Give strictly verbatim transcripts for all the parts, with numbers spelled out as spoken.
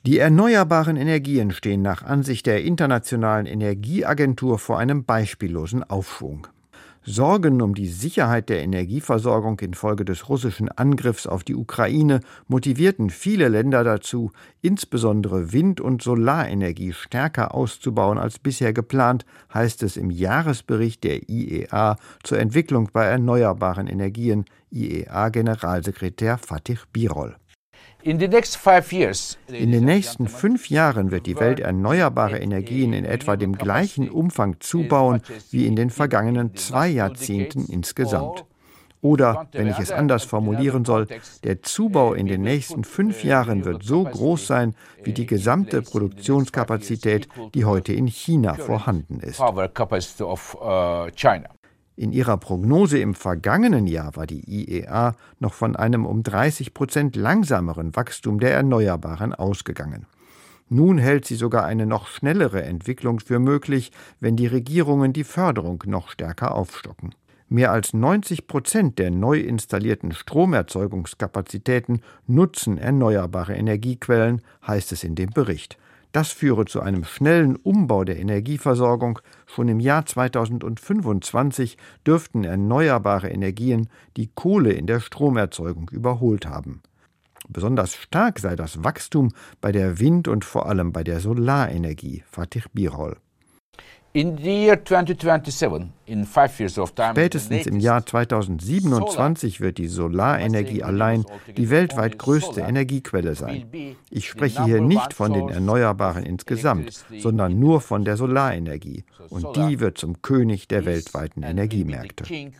Die erneuerbaren Energien stehen nach Ansicht der Internationalen Energieagentur vor einem beispiellosen Aufschwung. Sorgen um die Sicherheit der Energieversorgung infolge des russischen Angriffs auf die Ukraine motivierten viele Länder dazu, insbesondere Wind- und Solarenergie stärker auszubauen als bisher geplant, heißt es im Jahresbericht der I E A zur Entwicklung bei erneuerbaren Energien, I E A-Generalsekretär Fatih Birol. In den nächsten fünf Jahren wird die Welt erneuerbare Energien in etwa dem gleichen Umfang zubauen wie in den vergangenen zwei Jahrzehnten insgesamt. Oder, wenn ich es anders formulieren soll, der Zubau in den nächsten fünf Jahren wird so groß sein wie die gesamte Produktionskapazität, die heute in China vorhanden ist. In ihrer Prognose im vergangenen Jahr war die I E A noch von einem um dreißig Prozent langsameren Wachstum der Erneuerbaren ausgegangen. Nun hält sie sogar eine noch schnellere Entwicklung für möglich, wenn die Regierungen die Förderung noch stärker aufstocken. Mehr als neunzig Prozent der neu installierten Stromerzeugungskapazitäten nutzen erneuerbare Energiequellen, heißt es in dem Bericht. Das führe zu einem schnellen Umbau der Energieversorgung. Schon im Jahr zweitausendfünfundzwanzig dürften erneuerbare Energien die Kohle in der Stromerzeugung überholt haben. Besonders stark sei das Wachstum bei der Wind- und vor allem bei der Solarenergie, Fatih Birol. Spätestens im Jahr zweitausendsiebenundzwanzig wird die Solarenergie allein die weltweit größte Energiequelle sein. Ich spreche hier nicht von den Erneuerbaren insgesamt, sondern nur von der Solarenergie. Und die wird zum König der weltweiten Energiemärkte.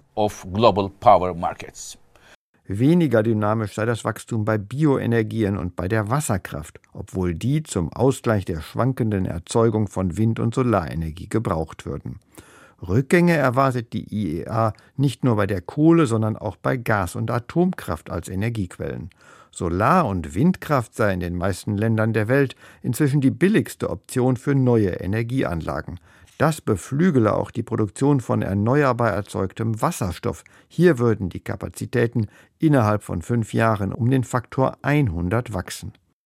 Weniger dynamisch sei das Wachstum bei Bioenergien und bei der Wasserkraft, obwohl die zum Ausgleich der schwankenden Erzeugung von Wind- und Solarenergie gebraucht würden. Rückgänge erwartet die I E A nicht nur bei der Kohle, sondern auch bei Gas- und Atomkraft als Energiequellen. Solar- und Windkraft sei in den meisten Ländern der Welt inzwischen die billigste Option für neue Energieanlagen. Das beflügele auch die Produktion von erneuerbar erzeugtem Wasserstoff. Hier würden die Kapazitäten innerhalb von fünf Jahren um den Faktor hundert wachsen.